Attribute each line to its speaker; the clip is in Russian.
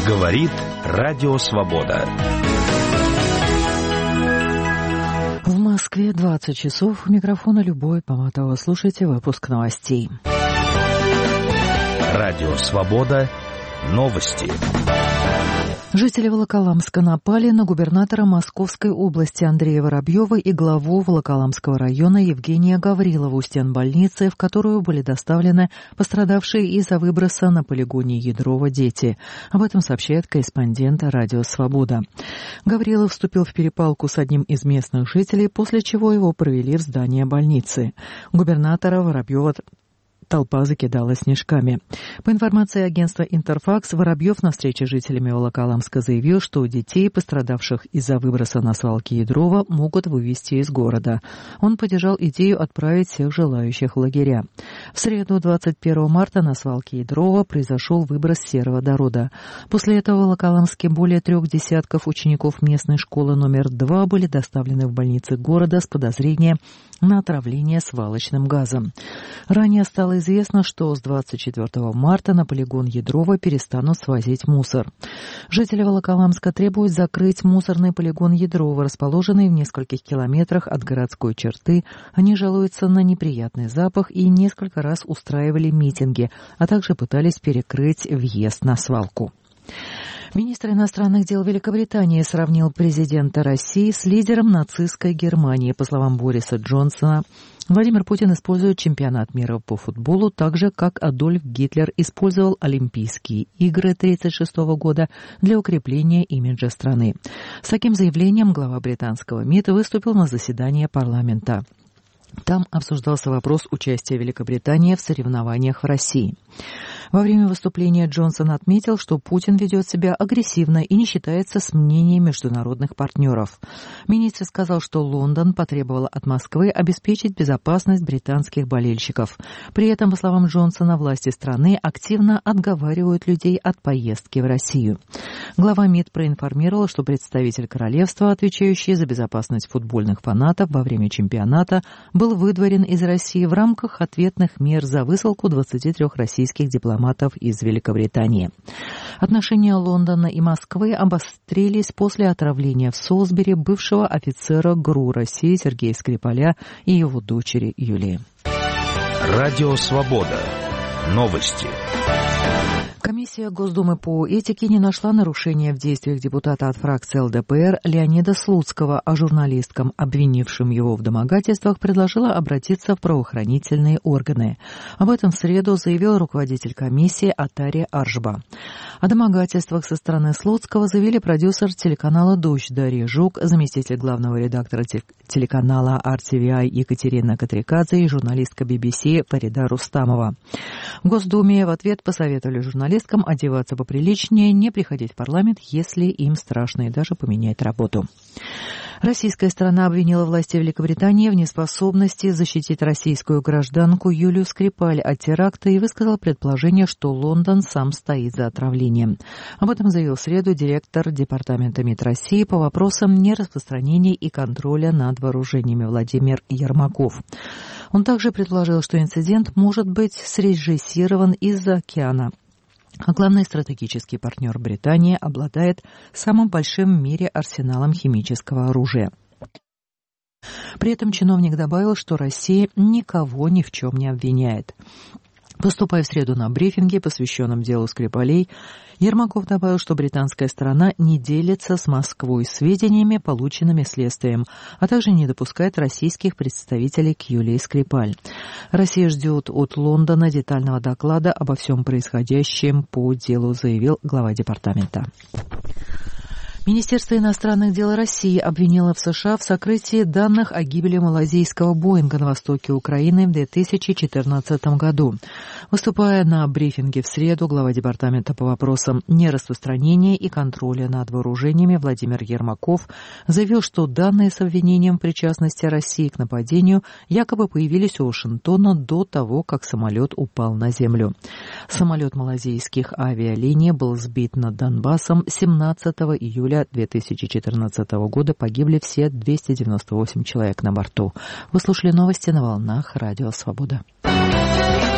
Speaker 1: Говорит Радио Свобода.
Speaker 2: В Москве 20 часов. У микрофона Любовь Поматова. Слушайте выпуск новостей.
Speaker 1: Радио Свобода. Новости.
Speaker 2: Жители Волоколамска напали на губернатора Московской области Андрея Воробьева и главу Волоколамского района Евгения Гаврилова у стен больницы, в которую были доставлены пострадавшие из-за выброса на полигоне Ядрова дети. Об этом сообщает корреспондент Радио Свобода. Гаврилов вступил в перепалку с одним из местных жителей, после чего его провели в здание больницы. Губернатора Воробьева толпа закидала снежками. По информации агентства «Интерфакс», Воробьев на встрече с жителями Волоколамска заявил, что детей, пострадавших из-за выброса на свалке Ядрова, могут вывести из города. Он поддержал идею отправить всех желающих в лагеря. В среду, 21 марта, на свалке Ядрова произошел выброс сероводорода. После этого в Волоколамске более 3 десятков учеников местной школы номер 2 были доставлены в больницы города с подозрением на отравление свалочным газом. Ранее стало известно, что с 24 марта на полигон Ядрова перестанут свозить мусор. Жители Волоколамска требуют закрыть мусорный полигон Ядрова, расположенный в нескольких километрах от городской черты. Они жалуются на неприятный запах и несколько раз устраивали митинги, а также пытались перекрыть въезд на свалку. Министр иностранных дел Великобритании сравнил президента России с лидером нацистской Германии. По словам Бориса Джонсона, Владимир Путин использует чемпионат мира по футболу так же, как Адольф Гитлер использовал Олимпийские игры 1936 года для укрепления имиджа страны. С таким заявлением глава британского МИД выступил на заседании парламента. Там обсуждался вопрос участия Великобритании в соревнованиях в России. Во время выступления Джонсон отметил, что Путин ведет себя агрессивно и не считается с мнением международных партнеров. Министр сказал, что Лондон потребовал от Москвы обеспечить безопасность британских болельщиков. При этом, по словам Джонсона, власти страны активно отговаривают людей от поездки в Россию. Глава МИД проинформировал, что представитель королевства, отвечающий за безопасность футбольных фанатов во время чемпионата, был выдворен из России в рамках ответных мер за высылку 23 российских дипломатов из Великобритании. Отношения Лондона и Москвы обострились после отравления в Солсбери бывшего офицера ГРУ России Сергея Скрипаля и его дочери Юлии.
Speaker 1: Радио Свобода. Новости.
Speaker 2: Комиссия Госдумы по этике не нашла нарушения в действиях депутата от фракции ЛДПР Леонида Слуцкого, а журналисткам, обвинившим его в домогательствах, предложила обратиться в правоохранительные органы. Об этом в среду заявил руководитель комиссии Атари Аржба. О домогательствах со стороны Слуцкого заявили продюсер телеканала «Дождь» Дарья Жук, заместитель главного редактора телеканала RTVI Екатерина Катрикадзе и журналистка BBC Фарида Рустамова. В Госдуме в ответ посоветовали журналистам одеваться поприличнее, не приходить в парламент, если им страшно, и даже поменять работу. Российская сторона обвинила власти Великобритании в неспособности защитить российскую гражданку Юлию Скрипаль от теракта и высказала предположение, что Лондон сам стоит за отравлением. Об этом заявил в среду директор Департамента МИД России по вопросам нераспространения и контроля над вооружениями Владимир Ермаков. Он также предположил, что инцидент может быть срежиссирован из-за океана. А главный стратегический партнер Британии обладает самым большим в мире арсеналом химического оружия. При этом чиновник добавил, что Россия никого ни в чем не обвиняет. Выступая в среду на брифинге, посвященном делу Скрипалей, Ермаков добавил, что британская сторона не делится с Москвой сведениями, полученными следствием, а также не допускает российских представителей к Юлии Скрипаль. Россия ждет от Лондона детального доклада обо всем происходящем по делу, заявил глава департамента. Министерство иностранных дел России обвинило в США в сокрытии данных о гибели малазийского Боинга на востоке Украины в 2014 году. Выступая на брифинге в среду, глава департамента по вопросам нераспространения и контроля над вооружениями Владимир Ермаков заявил, что данные с обвинением в причастности России к нападению якобы появились у Вашингтона до того, как самолет упал на землю. Самолет малазийских авиалиний был сбит над Донбассом 17 июля 2014 года. Погибли все 298 человек на борту. Вы слушали новости на волнах Радио Свобода.